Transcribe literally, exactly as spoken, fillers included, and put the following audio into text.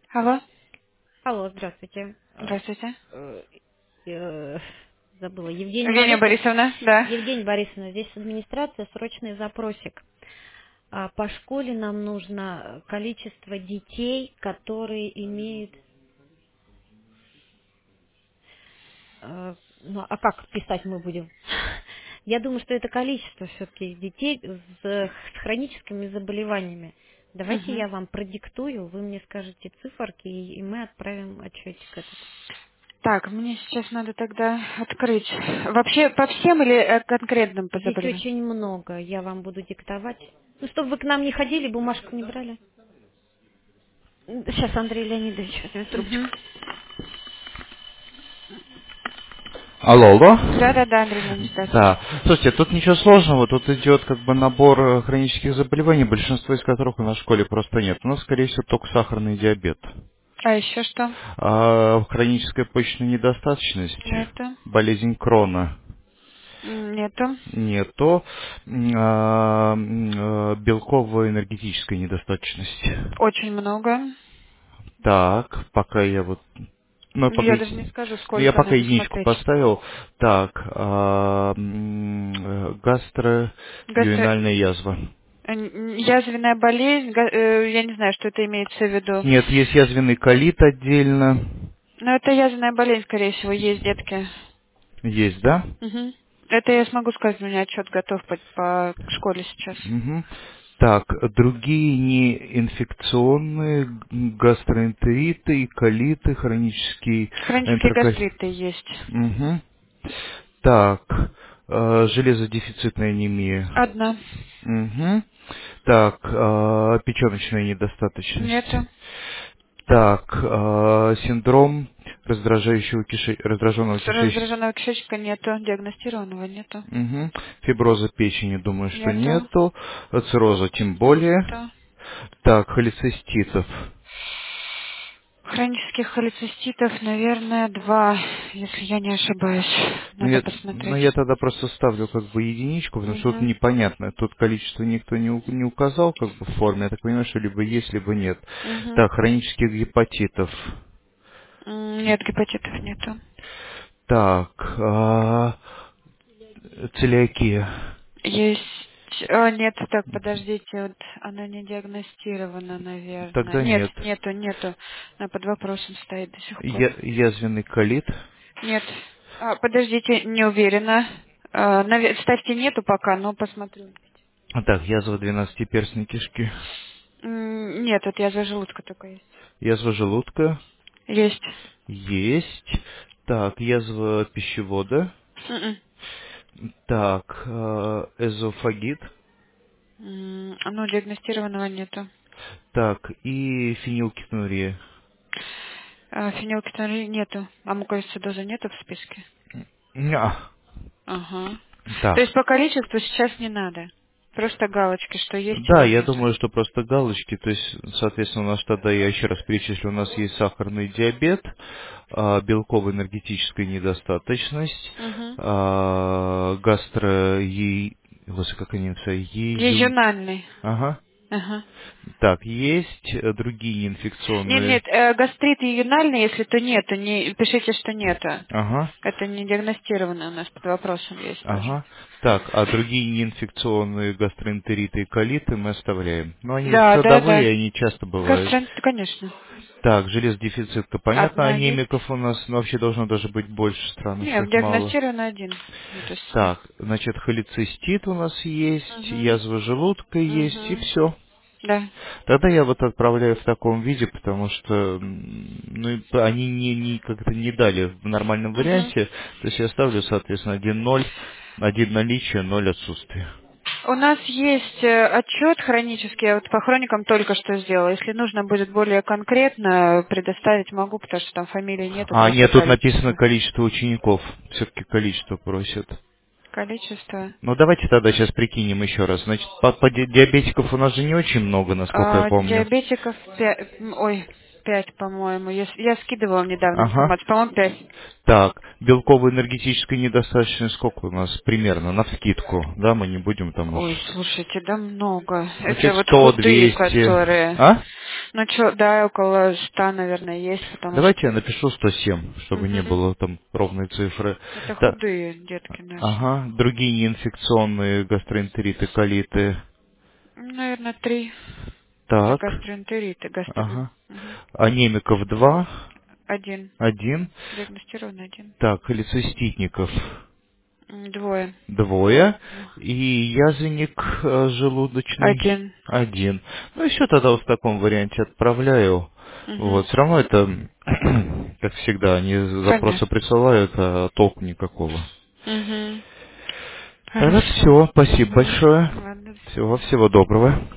Алло, Алло, здравствуйте. Э, здравствуйте. э, э, Забыла. Евгения Евгения Борисовна. Борисовна, да. Евгения Борисовна, здесь администрация, срочный запросик. А, По школе нам нужно количество детей, которые имеют... э, Ну, а как писать мы будем? Я думаю, что это количество все-таки детей с, с хроническими заболеваниями. Давайте Мгм. я вам продиктую, вы мне скажете циферки, и и мы отправим отчетик этот. Так, мне сейчас надо тогда открыть. Вообще по всем или э, конкретным по Здесь заболеваниям? очень много, я вам буду диктовать. Ну, чтобы вы к нам не ходили, бумажку не брали. Сейчас, Андрей Леонидович, возьмет трубочку. Угу. Алло, алло. Да-да-да, Андрей Леонидович, здравствуйте. Да. Слушайте, тут ничего сложного, тут идет как бы набор э, хронических заболеваний, большинство из которых у нас в школе просто нет. У нас, скорее всего, только сахарный диабет. А еще что? А хроническая почечная недостаточность, Нету. болезнь Крона М, Нету. нету, м, а, м, э, белковая энергетическая недостаточность. Очень много. Так, пока я вот... Ну, пока... Я даже е- не скажу, ну, я сколько, пока надо единичку смотреть. поставил. Так, а, м, э, Гастро... гастроюринальная язва. э, н- Язвенная болезнь, га- э, я не знаю, что это имеется в виду. Нет, есть язвенный колит отдельно. Но это язвенная болезнь, скорее всего, есть, детки. Есть, да? Мгм. Это я смогу сказать, у меня отчет готов по, по школе сейчас. Мгм. Так, другие неинфекционные г- гастроэнтериты, колиты, хронический Хронические энтероколит. гастриты есть. Мгм. Так, э, железодефицитная анемия. Одна. Мгм. Так, э, печеночная недостаточность. Нету. Так, э, синдром раздражающего кише- раздраженного С кишечника. раздраженного кишечника нету. Диагностированного нету. Мгм. Фиброза печени, думаю, что Нету. нету. Цирроза тем более. Нету. Так, холециститов. Хронических холециститов, наверное, два, если я не ошибаюсь. Ну Надо я, ну, посмотреть. я тогда просто ставлю как бы единичку, потому что тут Угу. непонятно. Тут количество никто не, у- не указал как бы в форме. Я так понимаю, что либо есть, либо нет. Угу. Так, хронических гепатитов. Нет, гепатитов нету. Так, а, целиакия. Есть... а, нет, так, подождите, вот она не диагностирована, наверное. Тогда Нет, нет. нету, нету. Она под вопросом стоит до сих пор. Я- язвенный колит. Нет. А, подождите, не уверена. А, наве- ставьте нету пока, но посмотрю. Так, язва двенадцатиперстной кишки. М, Нет, вот язва желудка только есть. Язва желудка. Есть. Есть. Так, язва пищевода. М-м. Так, э, эзофагит. М, Ну, диагностированного нету. Так, и фенилкетонурия. А, фенилкетонурии нету. А муковисцидоза нету в списке? Ня. Ага. То есть Так. по количеству сейчас не надо. Просто галочки, что есть Да, или я нет. думаю, что просто галочки, то есть, соответственно, у нас тогда, я еще раз перечислю, у нас есть сахарный диабет, а, белковая энергетическая недостаточность, Угу. а, гастро... е- Господи, как они написали? Ею... Региональный. Ага. Ага. Так, есть э, другие Нет, неинфекционные. нет, э, гастрит юнальный, если то нету, не пишите, что нету. Ага. Это не диагностировано у нас под вопросом есть тоже. Ага. Так, а другие неинфекционные гастроэнтериты и колиты мы оставляем. Но они Да, да, да. родовые, они часто бывают. Гастроэнтерит, конечно. Так, железодефицитка, понятно, Одна есть. анемиков у нас ну, вообще должно даже быть больше, странно, что Нет, их мало. диагностирован один. Написано. Так, значит, холецистит у нас есть, Угу. язва желудка есть, и Угу. все. Да. Тогда я вот отправляю в таком виде, потому что м, ну, и п- они не, не как-то не дали в нормальном Угу. варианте. То есть я ставлю, соответственно, один ноль, один наличие, ноль отсутствие. У нас есть э, отчет хронический, я вот по хроникам только что сделала. Если нужно будет более конкретно предоставить, могу, потому что там фамилии нету, А, просто нет, тут написано количество. количество учеников. Все-таки количество просят. Количество. Ну, давайте тогда сейчас прикинем еще раз. Значит, по, по ди- диабетиков у нас же не очень много, насколько я А, помню. диабетиков, пя- м, ой, пять, по-моему. Я, с- я скидывала недавно Ага. информацию. По-моему, пять. Так, белковой энергетической недостаточности сколько у нас примерно, навскидку, да, мы не будем там уж... Ой, слушайте, да много. Значит, Это вот сто, худые, двести. которые... А? Ну, что, да, около ста, наверное, есть, потому что... Давайте я напишу сто семь, чтобы не Мгм. было там ровной цифры. Это Да. худые детки наши. Ага, другие неинфекционные гастроэнтериты, колиты. Ну, наверное, три. Это Так, гастроэнтериты. Гастро... ага. Мгм. Анемиков два, Один. один. Диагностирован один. Так, холециститников М, Двое. двое. И язвенник э, желудочный Один. один. Ну, еще тогда вот в таком варианте отправляю. Угу. Вот, все равно это, как всегда, они запросы Понятно. присылают, а толку никакого. Угу. Тогда Хорошо. все, спасибо Угу. большое. Ладно, до Всего, свидания. всего доброго.